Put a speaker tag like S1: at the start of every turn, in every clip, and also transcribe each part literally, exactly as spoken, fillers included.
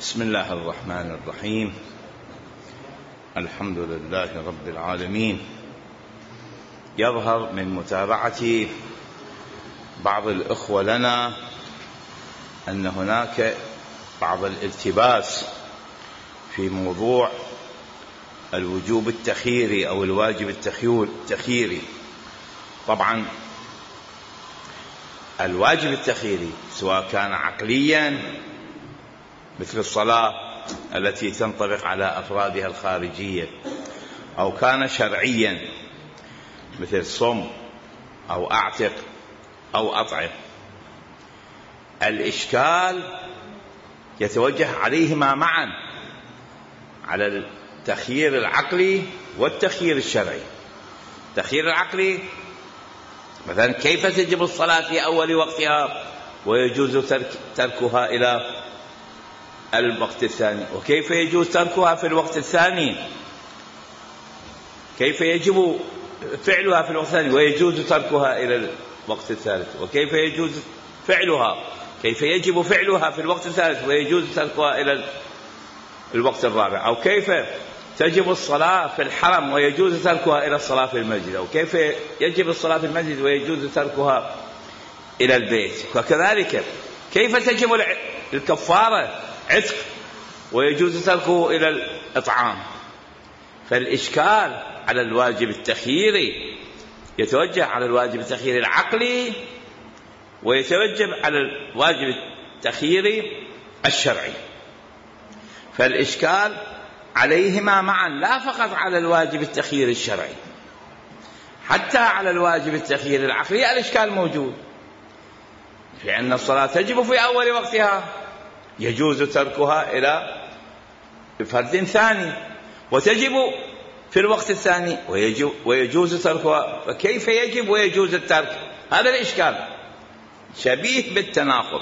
S1: بسم الله الرحمن الرحيم. الحمد لله رب العالمين. يظهر من متابعة بعض الإخوة لنا أن هناك بعض الالتباس في موضوع الوجوب التخييري أو الواجب التخييري. طبعا الواجب التخييري سواء كان عقليا مثل الصلاة التي تنطبق على أفرادها الخارجية، أو كان شرعيا مثل صم أو أعتق أو أطعم، الإشكال يتوجه عليهما معا، على التخيير العقلي والتخيير الشرعي. التخيير العقلي مثلا كيف تجب الصلاة في أول وقتها ويجوز ترك تركها إلى الوقت الثاني، وكيف يجوز تركها في الوقت الثاني، كيف يجب فعلها في الوقت الثاني ويجوز تركها إلى الوقت الثالث، وكيف يجوز فعلها كيف يجب فعلها في الوقت الثالث ويجوز تركها إلى الوقت الرابع، أو كيف تجب الصلاة في الحرم ويجوز تركها إلى الصلاة في المسجد، أو كيف يجب الصلاة في المسجد ويجوز تركها إلى البيت. وكذلك كيف تجب الكفارة عتق ويجوز تركه إلى الإطعام. فالإشكال على الواجب التخييري يتوجه على الواجب التخييري العقلي ويتوجه على الواجب التخييري الشرعي. فالإشكال عليهما معا، لا فقط على الواجب التخييري الشرعي، حتى على الواجب التخييري العقلي الإشكال موجود، في أن الصلاة تجب في أول وقتها يجوز تركها إلى فرد ثاني، وتجب في الوقت الثاني ويجوز تركها، فكيف يجب ويجوز الترك؟ هذا الإشكال شبيه بالتناقض.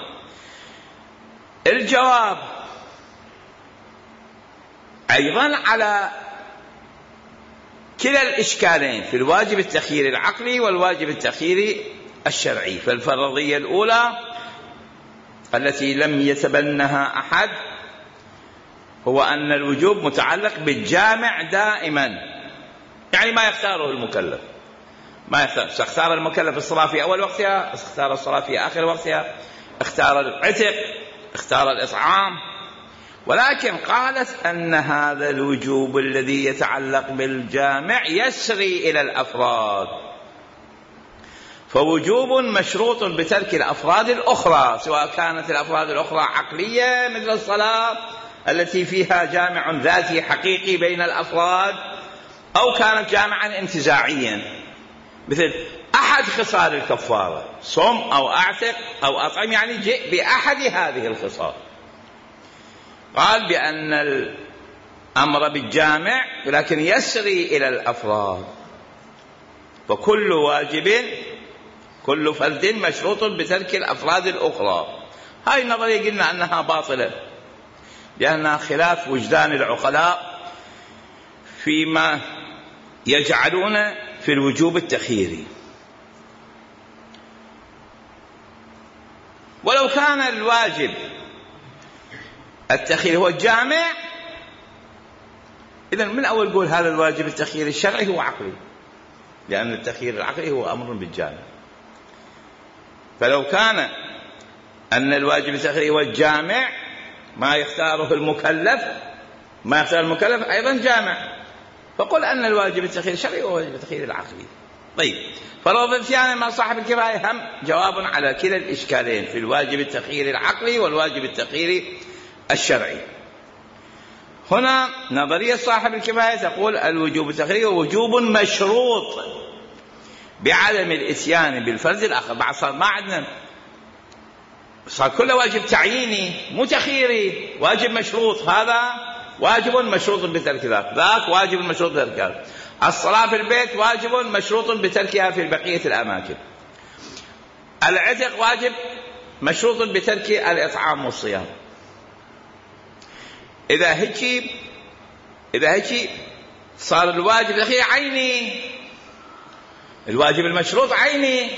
S1: الجواب أيضا على كلا الإشكالين في الواجب التخييري العقلي والواجب التخييري الشرعي. فالفرضية الأولى التي لم يتبنها أحد هو أن الوجوب متعلق بالجامع دائما، يعني ما يختاره المكلف، ما يختار. اختار المكلف الصلاة في أول وقتها، اختار الصلاة في آخر وقتها، اختار العتق، اختار الإطعام، ولكن قالت أن هذا الوجوب الذي يتعلق بالجامع يسري إلى الأفراد، فوجوب مشروط بترك الأفراد الأخرى، سواء كانت الأفراد الأخرى عقلية مثل الصلاة التي فيها جامع ذاتي حقيقي بين الأفراد، أو كانت جامعا انتزاعيا مثل أحد خصال الكفارة صم أو أعتق أو أطعم، يعني جئ بأحد هذه الخصال. قال بأن الأمر بالجامع لكن يسري إلى الأفراد، وكل واجب كل فرد مشروط بترك الأفراد الأخرى. هاي النظرية قلنا أنها باطلة، لأنها خلاف وجدان العقلاء فيما يجعلون في الوجوب التخييري. ولو كان الواجب التخييري هو الجامع، إذن من أول قول هذا الواجب التخييري الشرعي هو عقلي، لأن التخيير العقلي هو أمر بالجامع. فلو كان أن الواجب التخييري هو الجامع، ما يختاره المكلف ما يختار المكلف أيضا جامع، فقل أن الواجب التخييري الشرعي هو الواجب التخييري العقلي. طيب، فرض الثاني مع صاحب الكفاية هم جواب على كلا الإشكالين في الواجب التخييري العقلي والواجب التخييري الشرعي. هنا نظرية صاحب الكفاية تقول الوجوب التخييري هو وجوب مشروط بعدم الاتيان بالفرد الآخر. بعد صار ما عندنا، صار كله واجب تعييني مو تخييري، واجب مشروط، هذا واجب مشروط بترك ذاك، ذاك واجب مشروط بترك. الصلاة في البيت واجب مشروط بتركها في بقية الأماكن. العتق واجب مشروط بترك الإطعام والصيام. إذا هيك إذا هيك صار الواجب الأخير عيني، الواجب المشروط عيني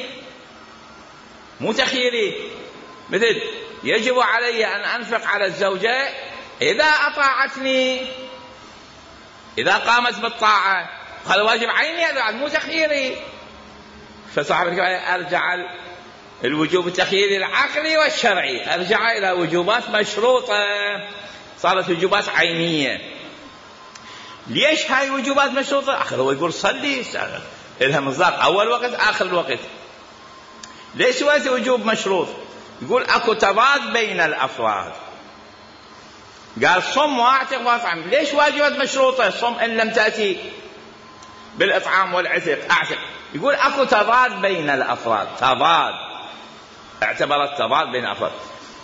S1: مو تخييري، مثل يجب علي أن أنفق على الزوجة إذا أطاعتني، إذا قامت بالطاعة هذا واجب عيني مو تخييري. فصاحب الكفاية أرجع الوجوب التخييري العقلي والشرعي، أرجع إلى وجوبات مشروطة، صارت وجوبات عينية. ليش هاي وجوبات مشروطة؟ آخر هو يقول صلي إلها مصداق أول وقت آخر الوقت. ليش سويت وجوب مشروط؟ يقول أكو تضاد بين الأفراد. قال صم واعتق واطعم. ليش واجبات مشروطة؟ صم إن لم تأتي بالإطعام والعتق أعتق. يقول أكو تضاد بين الأفراد، تضاد، اعتبرت تضاد بين الأفراد.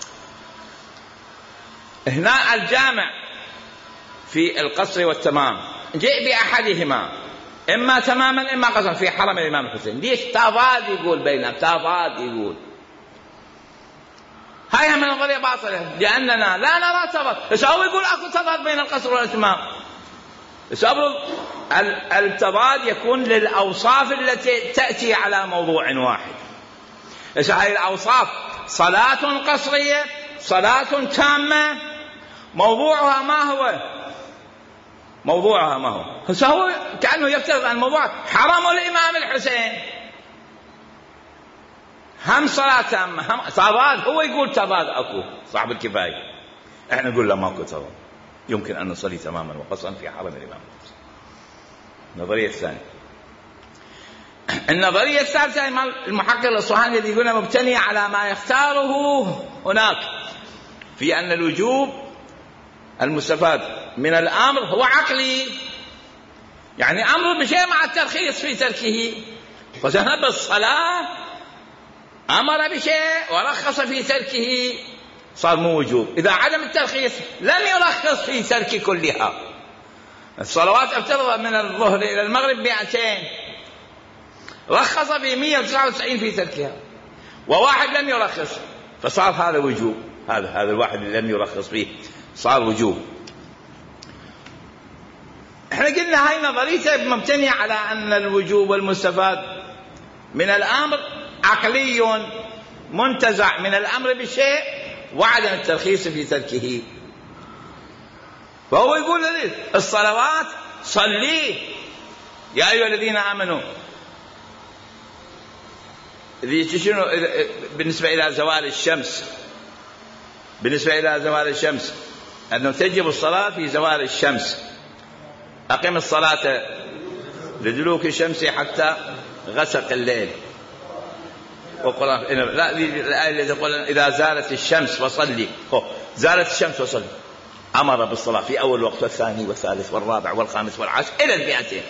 S1: هنا الجامع في القصر والتمام جاء بأحدهما إما تماما إما قصرا في حرم الإمام الحسين. ليش تضاد؟ يقول بينهم تضاد. يقول هاي من نظرية باطلة لأننا لا نرى تضاد. بس هو يقول أكو تضاد بين القصر والإتمام. التضاد يكون للأوصاف التي تأتي على موضوع واحد. هاي الأوصاف صلاة قصرية، صلاة تامة، موضوعها ما هو؟ موضوعها ما هو؟ هو كأنه يفترض أن الموضوع حرم الإمام الحسين، هم صلاة تامة هم تضاد. هو يقول تضاد أكو صاحب الكفاية، احنا نقول لا ماكو تضاد، يمكن أن نصلي تماما وقصرا في حرم الإمام الحسين. النظرية الثانية. النظرية الثالثة المحقق الأصفهاني الذي يقولنا مبتني على ما يختاره هناك في أن الوجوب المستفاد من الأمر هو عقلي، يعني أمر بشيء مع الترخيص في تركه. فذهب الصلاة أمر بشيء ورخص في تركه صار مو وجوب. إذا عدم الترخيص لم يرخص في ترك كلها. الصلوات افترض من الظهر إلى المغرب مئتين، رخص في مئة وتسعة وتسعين في تركها، وواحد لم يرخص فصار هذا وجوب. هذا هذا الواحد اللي لم يرخص فيه صار وجوب. احنا قلنا هاي نظريته مبتنية على أن الوجوب المستفاد من الأمر عقلي منتزع من الأمر بالشيء وعدم الترخيص في تركه. فهو يقول لي الصلوات صلي يا أيها الذين آمنوا. شنو بالنسبة إلى زوال الشمس؟ بالنسبة إلى زوال الشمس أنه تجب الصلاة في زوال الشمس. أقم الصلاة لدلوك الشمس حتى غسق الليل. وقرأ لا الآية التي تقول إذا زالت الشمس فصلي. زالت الشمس وصلي. أمر بالصلاة في أول وقت والثاني والثالث والرابع والخامس والعاشر إلى المئتين،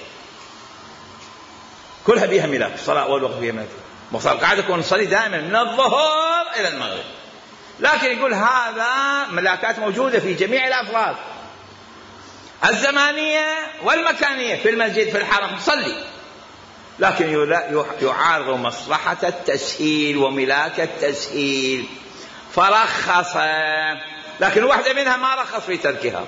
S1: كلها بها ملاك. الصلاة أول وقت بها ملاك. مصار قاعد يكون نصلي دائما من الظهر إلى المغرب. لكن يقول هذا ملاكات موجودة في جميع الأفراد الزمانية والمكانية، في المسجد في الحرم صلي. لكن يعارض مصلحة التسهيل وملاك التسهيل فرخص، لكن واحدة منها ما رخص في تركها.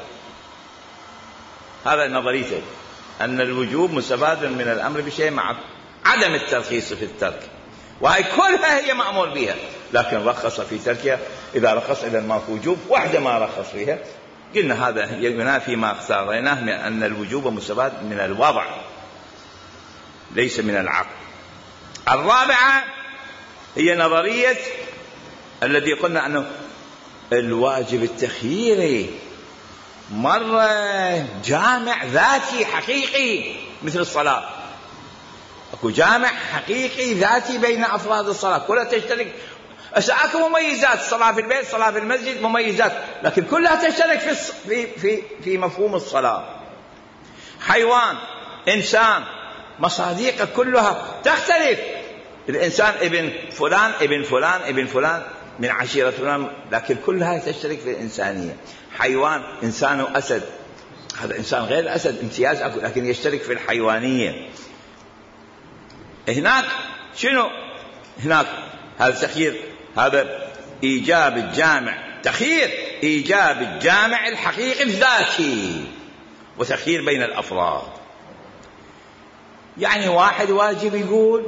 S1: هذا نظريته أن الوجوب مستفاد من الأمر بشيء مع عدم الترخيص في الترك، وهي كلها هي مأمور بها، لكن رخص في تركها. إذا رخص إذا ما في وجوب، واحدة ما رخص فيها. قلنا هذا ينافي ما اختارناه من أن الوجوب مستفاد من الوضع ليس من العقل. الرابعة هي نظرية الذي قلنا أنه الواجب التخييري مرة جامع ذاتي حقيقي مثل الصلاة. أكو جامع حقيقي ذاتي بين أفراد الصلاة كلها تشترك. أكو مميزات، الصلاة في البيت، الصلاة في المسجد مميزات، لكن كلها تشترك في في في, في مفهوم الصلاة. حيوان، إنسان، مصاديق كلها تختلف. الإنسان ابن فلان ابن فلان ابن فلان من عشيرة فلان، لكن كلها تشترك في الإنسانية. حيوان إنسان وأسد، هذا إنسان غير أسد امتياز أكو، لكن يشترك في الحيوانية. هناك شنو؟ هناك هذا تخيير، هذا إيجاب الجامع، تخيير إيجاب الجامع الحقيقي الذاتي وتخيير بين الأفراد. يعني واحد واجب يقول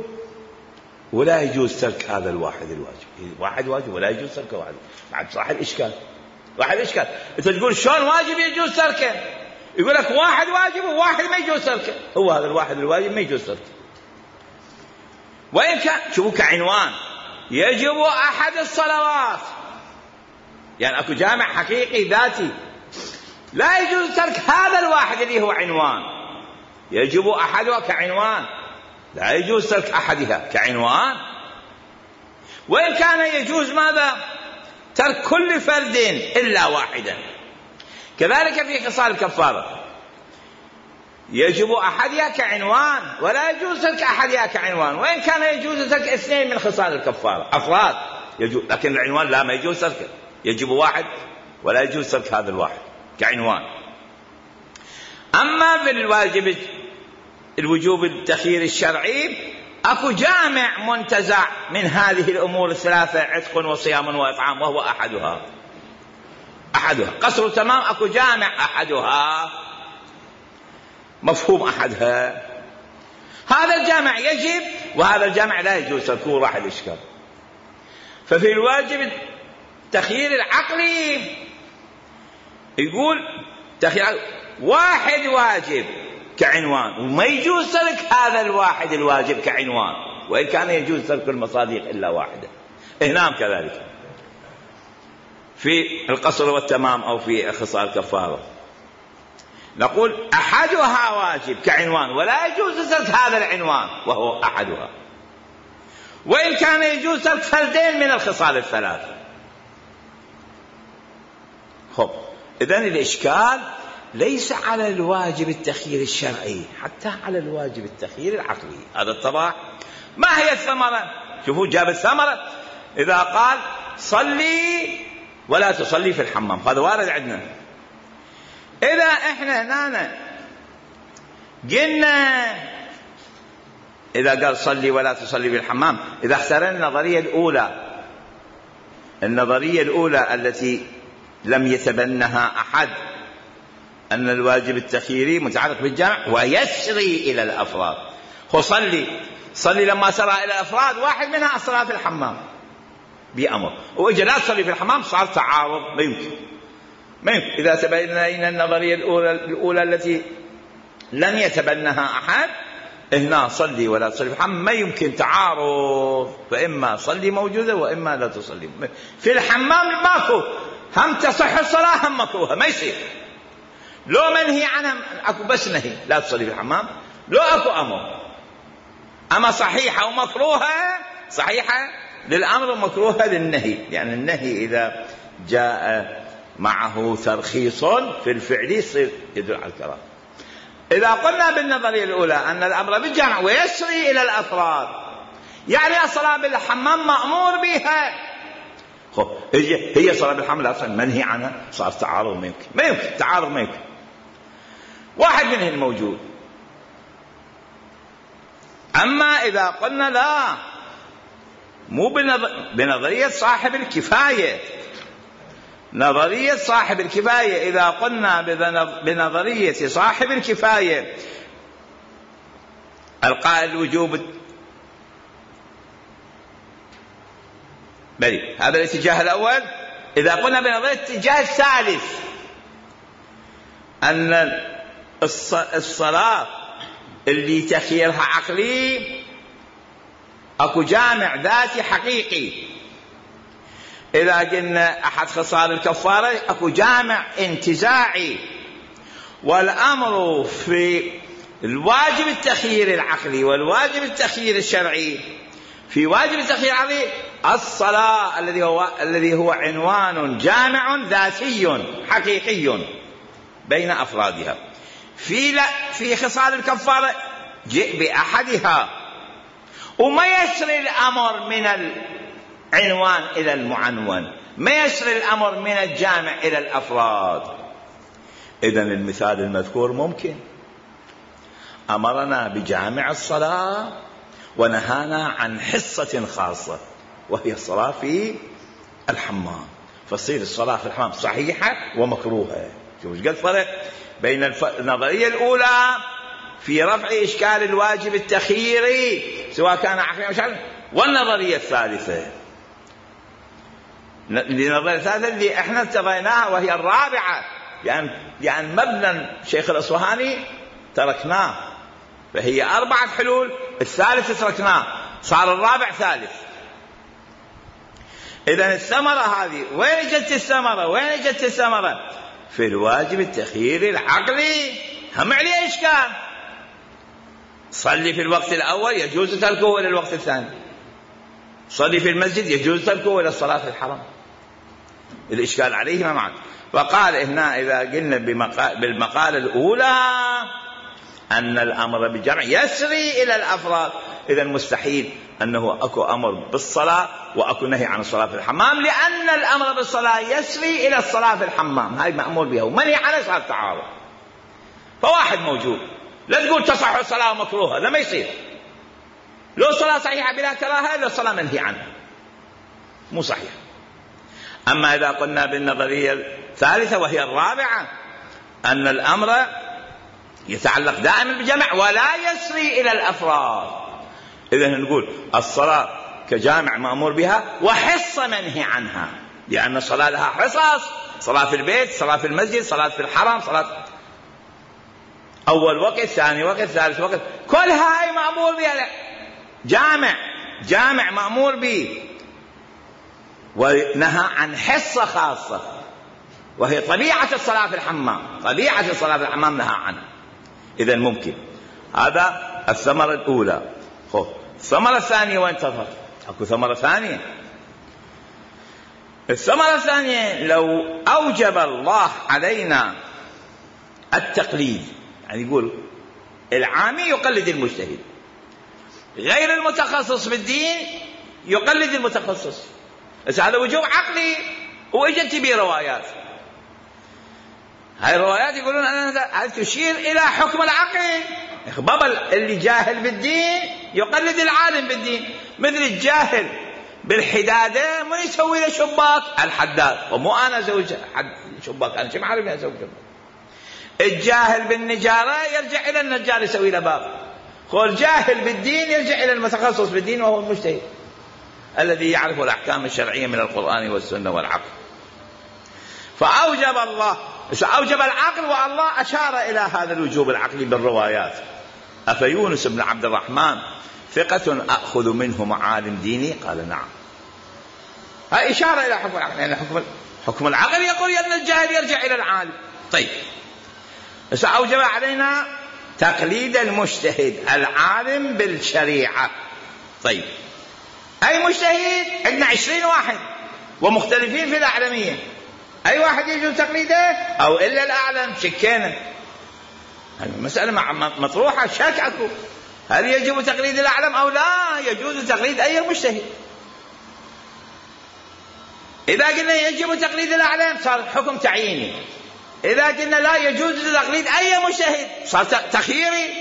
S1: ولا يجوز ترك هذا الواحد الواجب، واحد واجب ولا يجوز ترك واحد. بعد صح الإشكال واحد إشكال، أنت تقول شلون واجب يجوز تركه؟ يقول لك واحد واجب وواحد ما يجوز تركه. هو هذا الواحد الواجب ما يجوز تركه. وإن كان شوفوا كعنوان يجب أحد الصلوات، يعني أكو جامع حقيقي ذاتي لا يجوز ترك هذا الواحد اللي هو عنوان. يجب أحدها كعنوان، لا يجوز ترك أحدها كعنوان. وإن كان يجوز ماذا؟ ترك كل فرد إلا واحدا. كذلك في خصال الكفارة يجب أحدها كعنوان ولا يجوز ترك أحدها كعنوان، وإن كان يجوز ترك اثنين من خصال الكفارة أفراد يجوز، لكن العنوان لا، ما يجوز تركه. يجب واحد ولا يجوز ترك هذا الواحد كعنوان. أما في الواجب الوجوب التخيير الشرعي أكو جامع منتزع من هذه الأمور الثلاثة: عتق وصيام وإطعام، وهو أحدها. أحدها قصر تمام، أكو جامع أحدها، مفهوم أحدها. هذا الجامع يجب وهذا الجامع لا يجوز تركه، راح الإشكال. ففي الواجب التخيير العقلي يقول تخيير واحد واجب كعنوان وما يجوز ترك هذا الواحد الواجب كعنوان، وإن كان يجوز ترك المصادق إلا واحدة. هنام كذلك في القصر والتمام أو في خصال الكفارة نقول أحدها واجب كعنوان ولا يجوز ترك هذا العنوان وهو أحدها، وإن كان يجوز ترك فردين من الخصال الثلاث. خب إذن الإشكال ليس على الواجب التخيير الشرعي، حتى على الواجب التخيير العقلي. هذا الطبع ما هي الثمرة؟ شوفوا جاب الثمرة، إذا قال صلي ولا تصلي في الحمام، هذا وارد عندنا. إذا إحنا هنا قلنا إذا قال صلي ولا تصلي في الحمام، إذا اخترنا النظرية الأولى، النظرية الأولى التي لم يتبنها أحد، أن الواجب التخييري متعلق بالجامع ويسري إلى الأفراد. هو صلي صلي لما سرى إلى الأفراد واحد منها الصلاة في الحمام بأمر، وإجا لا تصلي في الحمام صار تعارض، ما يمكن ما يمكن. إذا تبين النظرية الأولى, الأولى التي لم يتبنها أحد، هنا صلي ولا تصلي في الحمام ما يمكن تعارض، فإما صلي موجودة وإما لا تصلي. في الحمام ماكو، هم تصح الصلاة هم مكروهة، ما يصير. لو منهي عنها أكو بس نهي لا تصلي في الحمام، لو أكو أمر، أما صحيحة ومكروهة، صحيحة للأمر ومكروهة للنهي، لأن يعني النهي إذا جاء معه ترخيص في الفعل يصير يدل على الكراهة. إذا قلنا بالنظرية الأولى أن الأمر بالجمع ويسري إلى الأفراد، يعني الصلاة بالحمام مأمور بها، هي صلاة بالحمام أصلا منهي عنها، صار تعارض، ما يمكن ما يمكن تعارض، ما يمكن. واحد منه الموجود. أما إذا قلنا لا، مو بنظرية صاحب الكفاية، نظرية صاحب الكفاية، إذا قلنا بنظرية صاحب الكفاية القائل الوجوب بلي، هذا الاتجاه الأول. إذا قلنا بنظرية الاتجاه الثالث أن الصلاة اللي تخييرها عقلي أكو جامع ذاتي حقيقي، إذا قلنا أحد خصال الكفارة أكو جامع انتزاعي، والأمر في الواجب التخيير العقلي والواجب التخيير الشرعي. في واجب التخيير العقلي الصلاة الذي هو الذي هو عنوان جامع ذاتي حقيقي بين أفرادها. في لا في خصال الكفارة جئ بأحدها، وما يسري الأمر من العنوان إلى المعنون، ما يسري الأمر من الجامع إلى الأفراد. إذن المثال المذكور ممكن، أمرنا بجامع الصلاة ونهانا عن حصة خاصة وهي الصلاة في الحمام، فتصير الصلاة في الحمام صحيحة ومكروهة. شوف ايش قد فرق بين النظرية الأولى في رفع إشكال الواجب التخييري سواء كان عقليا أو شرعيا، والنظرية الثالثة. لنظرية ثالثة اللي احنا اتبعناها وهي الرابعة، يعني يعني مبنى شيخ الأصفهاني تركناه، فهي أربعة حلول، الثالث تركناه، صار الرابع ثالث. إذن الثمرة هذه وين جت الثمرة؟ وين جت الثمرة؟ في الواجب التخييري العقلي، هم عليه إشكال. صلي في الوقت الأول يجوز تركه إلى الوقت الثاني، صلي في المسجد يجوز تركه إلى الصلاة في الحرم، الإشكال عليهما معا. فقال هنا إذا قلنا بالمقالة الأولى أن الأمر بالجمع يسري إلى الأفراد، إذا مستحيل أنه أكو أمر بالصلاة وأكو نهي عن الصلاة في الحمام، لأن الأمر بالصلاة يسري إلى الصلاة في الحمام، هاي مأمور بها ومنهي عنه، صار تعارض. فواحد موجود، لا تقول تصح الصلاة مكروهة، لا ما يصير. لو صلاة صحيحة بلا كراهة، لو صلاة منهي عنها مو صحيح. أما إذا قلنا بالنظرية الثالثة وهي الرابعة أن الأمر يتعلق دائما بالجمع ولا يسري إلى الأفراد، إذن نقول الصلاة كجامع مأمور بها وحصة منهي عنها، لأن الصلاة لها حصص، صلاة في البيت، صلاة في المسجد، صلاة في الحرم، صلاة أول وقت، ثاني وقت، ثالث وقت، كل هاي مأمور بها، جامع جامع مأمور به، ونهى عن حصة خاصة وهي طبيعة الصلاة في الحمام، طبيعة الصلاة في الحمام نهى عنها. إذن ممكن هذا الثمرة الأولى. خب الثمرة الثانية وين تظهر؟ أكو ثمرة ثانية. الثمرة الثانية لو أوجب الله علينا التقليد، يعني يقول العامي يقلد المجتهد، غير المتخصص بالدين يقلد المتخصص، بس هذا وجوب عقلي، وإجت به روايات، هاي الروايات يقولون أنها تشير إلى حكم العقل. بابل اللي جاهل بالدين يقلد العالم بالدين، مثل الجاهل بالحدادة ما يسوي له شباك الحداد، ومو أنا أسوي شباك، أنا شو عارف أسوي شباك. الجاهل بالنجارة يرجع إلى النجار يسوي له باب. قول جاهل بالدين يرجع إلى المتخصص بالدين وهو المجتهد الذي يعرف الأحكام الشرعية من القرآن والسنة والعقل. فأوجب الله أوجب العقل، والله أشار إلى هذا الوجوب العقلي بالروايات. أفيونس بن عبد الرحمن ثقة أخذ منه معالم ديني؟ قال نعم. هاي إشارة إلى حكم العقل، يعني حكم حكم العقل يقول أن الجاهل يرجع إلى العالم. طيب فأوجب علينا تقليد المجتهد العالم بالشريعة. طيب أي مجتهد؟ عندنا عشرين واحد ومختلفين في الأعلمية، أي واحد يجوز تقليده أو إلا الأعلم؟ شكينا، المسألة مطروحة، شك أكو، هل يجب تقليد الأعلم أو لا يجوز تقليد أي مجتهد؟ إذا قلنا يجب تقليد الأعلم صار حكم تعييني، إذا قلنا لا يجوز تقليد أي مجتهد صار تخييري،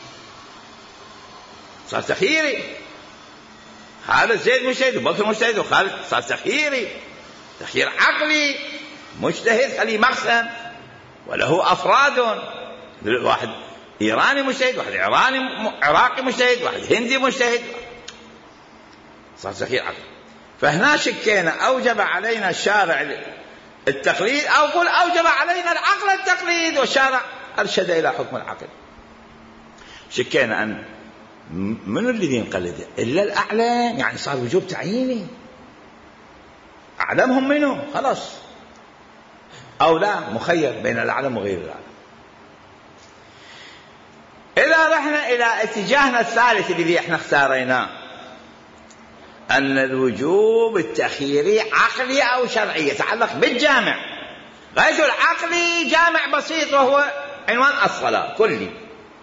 S1: صار تخييري. هذا زيد مجتهد وبكر مجتهد وخالد، صار تخييري، تخيير عقلي. مجتهد خليه مقسم وله أفراد، واحد إيراني مجتهد، واحد إيراني عراقي مجتهد، واحد هندي مجتهد، صار تخيير عقلي. فهنا شكينا أوجب علينا الشارع التقليد أو قل أوجب علينا العقل التقليد، والشارع أرشد إلى حكم العقل. شكينا أن من الذي ينقلد إلا الأعلم، يعني صار وجوب تعييني، أعلمهم منه خلاص، أو لا مخير بين الأعلم وغير الأعلم. إذا رحنا إلى اتجاهنا الثالث الذي احنا اختاريناه، أن الوجوب التخييري عقلي أو شرعي يتعلق بالجامع، غير العقلي جامع بسيط وهو عنوان الصلاة كلي.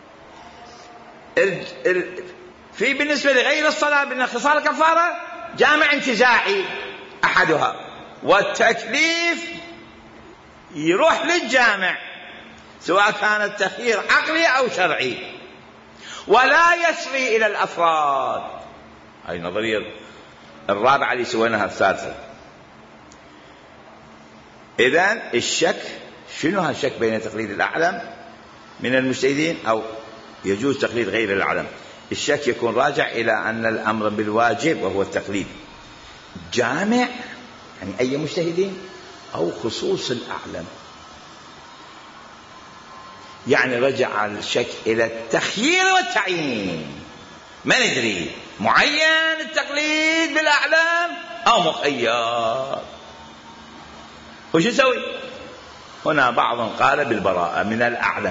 S1: في بالنسبة لغير الصلاة بالخصال الكفارة جامع انتزاعي أحدها، والتكليف يروح للجامع سواء كان التخيير عقلي أو شرعي، ولا يسري إلى الأفراد. هذه النظرية الرابعة اللي سويناها الثالثة. إذن الشك شنو هالشك بين تقليد الأعلم من المجتهدين أو يجوز تقليد غير الأعلم؟ الشك يكون راجع إلى أن الأمر بالواجب وهو التقليد جامع يعني أي مجتهدين، أو خصوص الأعلم. يعني رجع الشك إلى التخيير والتعيين، ما ندري معين التقليد بالأعلام أو مخير. وش نسوي؟ هنا بعض قال بالبراءة من الأعلم،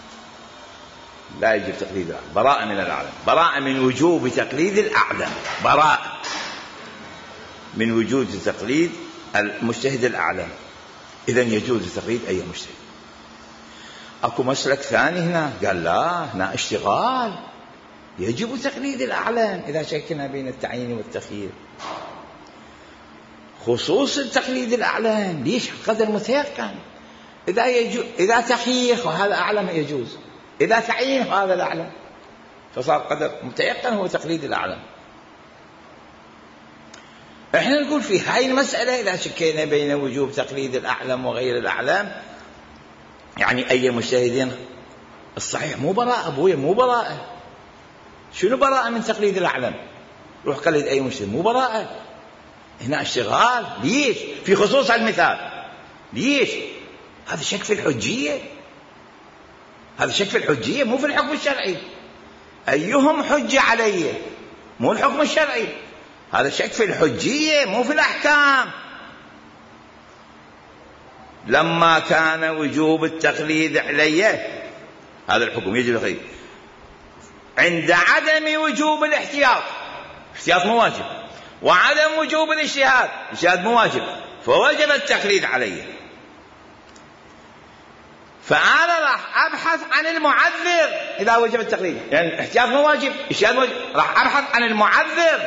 S1: لا يجب تقليد الأعلم، براءة من الأعلم، براءة من وجوب تقليد الأعلم، براءة من وجود تقليد المجتهد الأعلم. إذن يجوز تقليد أي مجتهد. أكو مسلك ثاني هنا قال لا، هنا اشتغال، يجب تقليد الأعلم إذا شكنا بين التعيين والتخيير. خصوص التقليد الأعلم ليش؟ قدر متيقن. إذا يجو إذا تخيير وهذا أعلم يجوز، إذا تعيين هذا الأعلم، فصار قدر متيقن هو تقليد الأعلم. احنا نقول في هاي المسألة إذا شكينا بين وجوب تقليد الأعلم وغير الأعلم، يعني أي مجتهدين، الصحيح مو براءة أبويا، مو براءة. شنو براءة من تقليد الأعلم؟ روح قلد أي مجتهد، مو براءة. هنا اشتغال. ليش؟ في خصوص المثال. ليش؟ هذا شك في الحجية، هذا شك في الحجية مو في الحكم الشرعي. أيهم حجة علي؟ مو الحكم الشرعي، هذا شك في الحجية مو في الأحكام. لما كان وجوب التقليد علي، هذا الحكم يجب التقليد، عند عدم وجوب الاحتياط، الاحتياط مو واجب، وعدم وجوب الاجتهاد، الاجتهاد مو واجب، فوجب التقليد علي. فأنا راح أبحث عن المعذر إذا وجب التقليد، يعني الاحتياط مو واجب، الاجتهاد مو واجب، راح أبحث عن المعذر.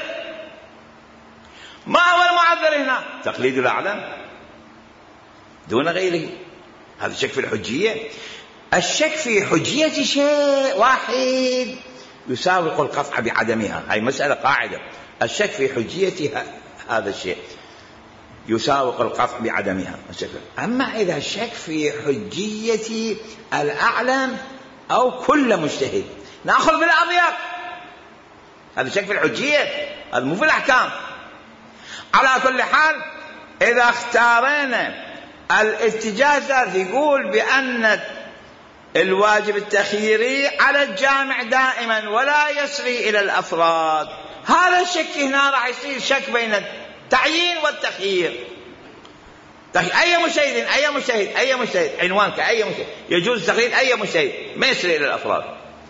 S1: ما هو المعذر هنا؟ تقليد الأعلم دون غيره. هذا شك في الحجية. الشك في حجية شيء واحد يساوق القطع بعدمها، هاي مسألة قاعدة. الشك في حجية هذا الشيء يساوق القطع بعدمها. أما إذا شك في حجية الأعلم أو كل مجتهد، نأخذ بالأضيق، هذا شك في الحجية، هذا مو في الأحكام. على كل حال إذا اختارنا الاتجاه يقول بأن الواجب التخييري على الجامع دائما ولا يسري إلى الأفراد، هذا الشك هنا راح يصير شك بين التعيين والتخيير. أي مجتهد أي مجتهد أي مجتهد عنوانك أي مجتهد يجوز تقليد أي مجتهد، ما يسري إلى الأفراد،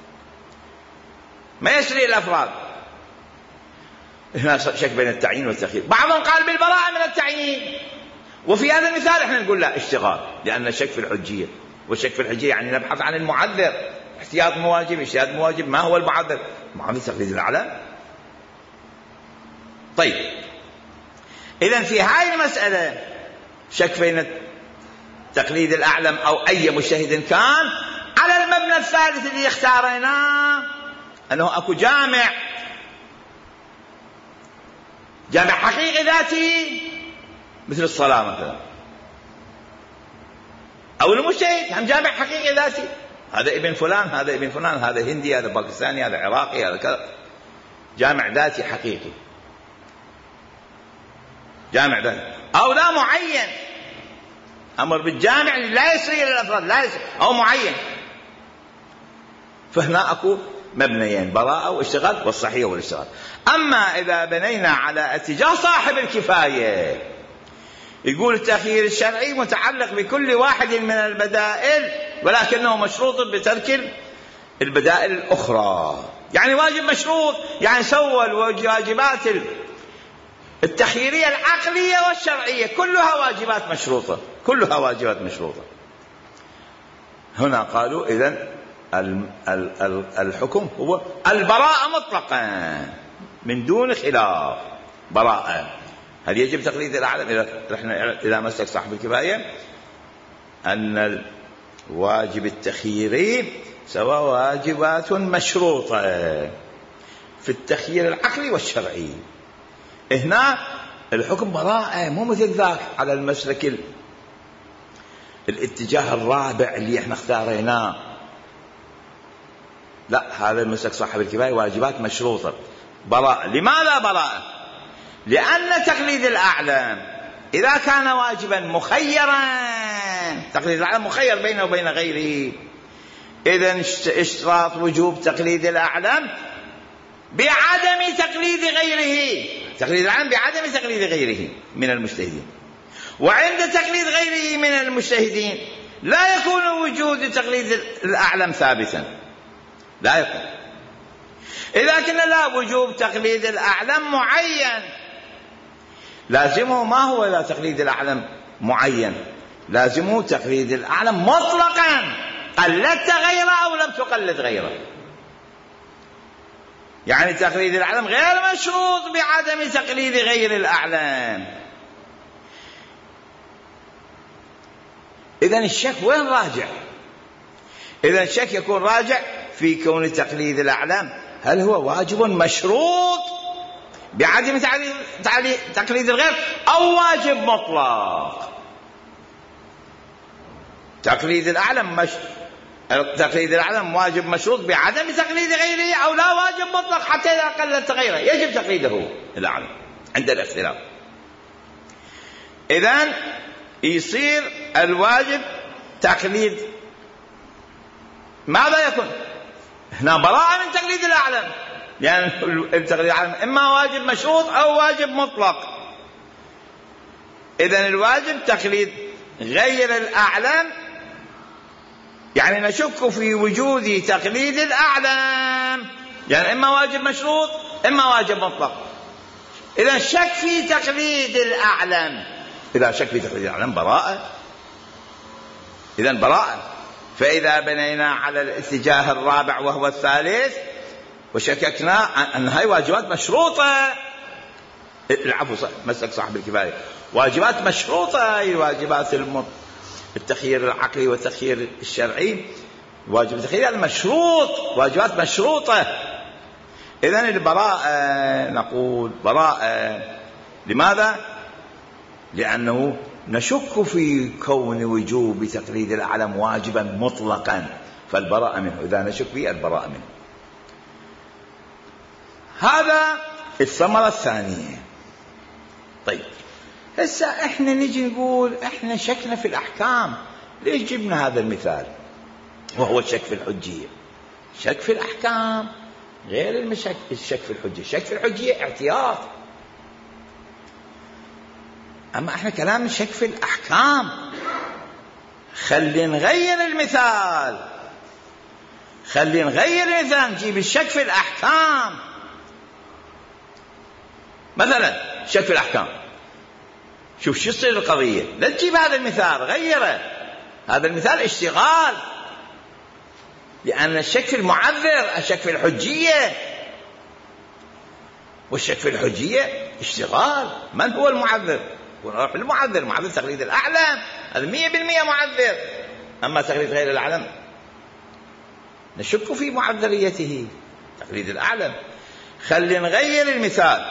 S1: ما يسري إلى الأفراد. هنا شك بين التعيين والتخيير. بعضهم قال بالبراءة من التعيين، وفي هذا المثال احنا نقول لا، اشتغال، لأن الشك في الحجية، والشك في الحجية يعني نبحث عن المعذر. احتياط مواجب، اجتهاد مواجب، ما هو المعذر؟ معذر تقليد الأعلام. طيب، إذن في هاي المسألة شك بين تقليد الأعلم أو أي مجتهد كان على المبنى الثالث اللي اختارناه، أنه أكو جامع، جامع حقيقي ذاتي مثل الصلاة مثلا، أو المجتهد هم جامع حقيقي ذاتي، هذا ابن فلان، هذا ابن فلان، هذا هندي، هذا باكستاني، هذا عراقي، هذا كذا، جامع ذاتي حقيقي، جامع ذاتي. أو لا معين، أمر بالجامع لا يسري إلى الأفراد، لا يسري، أو معين. فهنا أكو مبنيين، براءة واشتغال، والصحيح والاشتغال. أما إذا بنينا على اتجاه صاحب الكفاية، يقول التخيير الشرعي متعلق بكل واحد من البدائل، ولكنه مشروط بترك البدائل الأخرى. يعني واجب مشروط، يعني سوى الواجبات التخييرية العقلية والشرعية كلها واجبات مشروطة، كلها واجبات مشروطة. هنا قالوا إذن الحكم هو البراءة مطلقا من دون خلاف، براءة. هل يجب تقليد الأعلم إذا رحنا إلى مسلك صاحب الكفاية؟ أن الواجب التخييري سوى واجبات مشروطة في التخيير العقلي والشرعي. هنا الحكم براءة، مو مثل ذاك على المسلك الاتجاه الرابع اللي احنا اختاريناه. لا، هذا المسلك صاحب الكفاية واجبات مشروطة، براءة. لماذا براءة؟ لأن تقليد الأعلم إذا كان واجبا مخيرا، تقليد الأعلم مخير بينه وبين غيره، إذن اشتراط وجوب تقليد الأعلم بعدم تقليد غيره، تقليد الأعلم بعدم تقليد غيره من المجتهدين. وعند تقليد غيره من المجتهدين لا يكون وجود تقليد الأعلم ثابتا، لا يكون. إذا كنا لا وجوب تقليد الأعلم معين، لازمه ما هو لا تقليد الأعلم معين؟ لازمه تقليد الأعلم مطلقا، قلدت غيره أو لم تقلد غيره. يعني تقليد الأعلم غير مشروط بعدم تقليد غير الأعلم. إذن الشك وين راجع؟ إذن الشك يكون راجع في كون تقليد الأعلم هل هو واجب مشروط بعدم تقليد الغير أو واجب مطلق. تقليد الأعلم مش... تقليد الأعلم واجب مشروط بعدم تقليد غيره أو لا واجب مطلق حتى إذا قلدت غيره يجب تقليده الأعلم عند الاختلاف. إذن يصير الواجب تقليد، ماذا يكون هنا؟ براءة من تقليد الأعلم، لأن يعني تقليد الأعلم إما واجب مشروط أو واجب مطلق. إذن الواجب تقليد غير الأعلم، يعني نشك في وجود تقليد الأعلم، يعني إما واجب مشروط إما واجب مطلق. إذن شك في تقليد الأعلم، إذا شك في تقليد الأعلم براءة، إذن براءة. فإذا بنينا على الاتجاه الرابع وهو الثالث وشككنا أن هاي واجبات مشروطة، العفو مسلك صاحب الكفاية، واجبات مشروطة، هي واجبات التخيير العقلي والتخيير الشرعي، واجب التخيير المشروط، واجبات مشروطة. إذن البراءة نقول براءة، لماذا؟ لأنه نشك في كون وجوب تقليد الأعلم واجبا مطلقا، فالبراءة منه، إذا نشك فيه البراءة منه. هذا الثمرة الثانية. طيب هسه احنا نجي نقول احنا شكنا في الأحكام، ليش جبنا هذا المثال وهو الشك في الحجية؟ شك في الأحكام غير المشك الشك في الحجية. الشك في الحجية اعتياط، أما احنا كلام الشك في الأحكام. خلي نغير المثال، خلي نغير المثال، نجيب الشك في الأحكام. مثلا شك في الأحكام، شوف شو تصير القضية، لا تجيب هذا المثال، غيره. هذا المثال اشتغال، لأن الشك في المعذر، الشك في الحجية، والشك في الحجية اشتغال. من هو المعذر؟ ونروح المعذر، المعذر تقليد الأعلم، هذا مية بالمية معذر. أما تقليد غير الأعلم نشك في معذريته، تقليد الأعلم. خلي نغير المثال.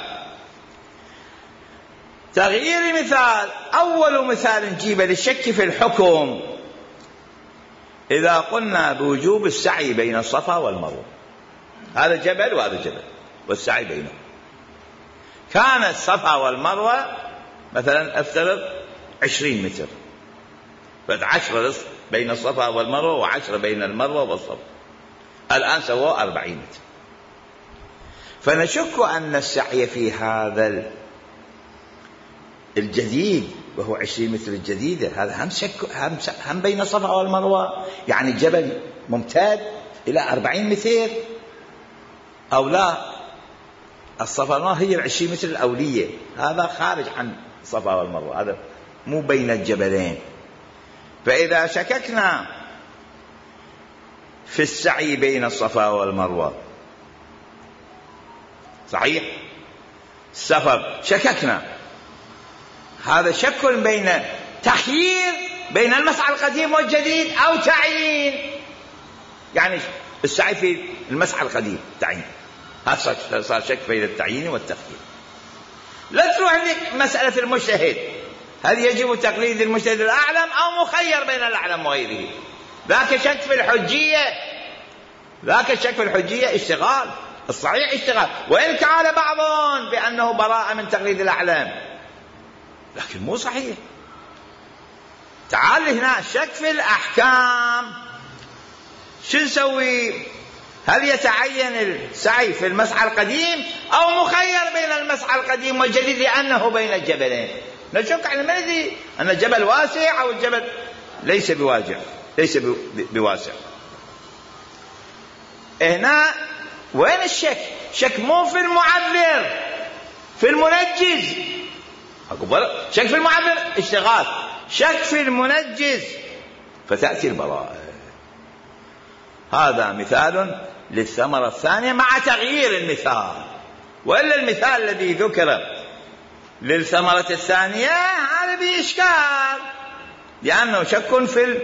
S1: تغيير المثال، أول مثال نجيبه للشك في الحكم، إذا قلنا بوجوب السعي بين الصفا والمروة، هذا جبل وهذا جبل والسعي بينهم، كان الصفا والمروة مثلا افترض عشرين متر، فعشرة بين الصفا والمروة وعشرة بين المروة والصفا، الآن سووا أربعين متر. فنشك أن السعي في هذا الجديد وهو عشرين متر الجديدة، هذا هم شك هم, هم بين الصفا والمروة، يعني الجبل ممتد إلى أربعين متر أو لا؟ الصفا والمروة هي العشرين متر الأولية، هذا خارج عن الصفا والمروة، هذا مو بين الجبلين. فإذا شككنا في السعي بين الصفا والمروة، صحيح السفر شككنا، هذا شك بين تخيير بين المسعى القديم والجديد أو تعيين، يعني السعي في المسعى القديم تعيين، هذا صار شك بين التعيين والتخيير. لا تروح عندك مسألة المجتهد، هل يجب تقليد المجتهد الأعلم أو مخير بين الأعلم وغيره؟ ذاك شك في الحجية، ذاك الشك في الحجية اشتغال، الصحيح اشتغال، وإن كان بعضهم بأنه براءة من تقليد الأعلام، لكن مو صحيح. تعال هنا شك في الأحكام، شو نسوي؟ هل يتعين السعي في المسعى القديم أو مخير بين المسعى القديم والجديد لأنه بين الجبلين؟ نشك على ما ندري أن الجبل واسع أو الجبل ليس بواجع، ليس بواسع. هنا وين الشك؟ شك مو في المعذر، في المنجز. شك في المعذر اشتغال، شك في المنجز فتأتي البراءة. هذا مثال للثمرة الثانية مع تغيير المثال، وإلا المثال الذي ذكر للثمرة الثانية هذا بإشكال، لأنه شك في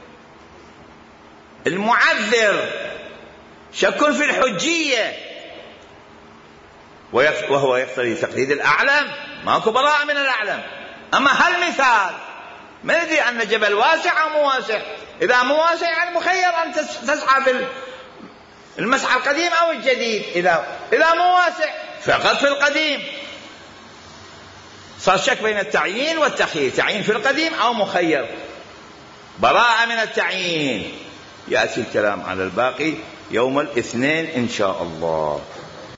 S1: المعذر، شك في الحجية، وهو يقتضي تقليد الأعلم، ماكو براءة من الأعلم. أما هالمثال ما ندري أن الجبل واسع أو مو واسع، إذا مو واسع يعني مخير أن تسعى في المسعى القديم أو الجديد، إذا إذا مو واسع فقط في القديم. صار شك بين التعيين والتخيير، تعيين في القديم أو مخير، براءة من التعيين. يأتي الكلام على الباقي يوم الاثنين إن شاء الله.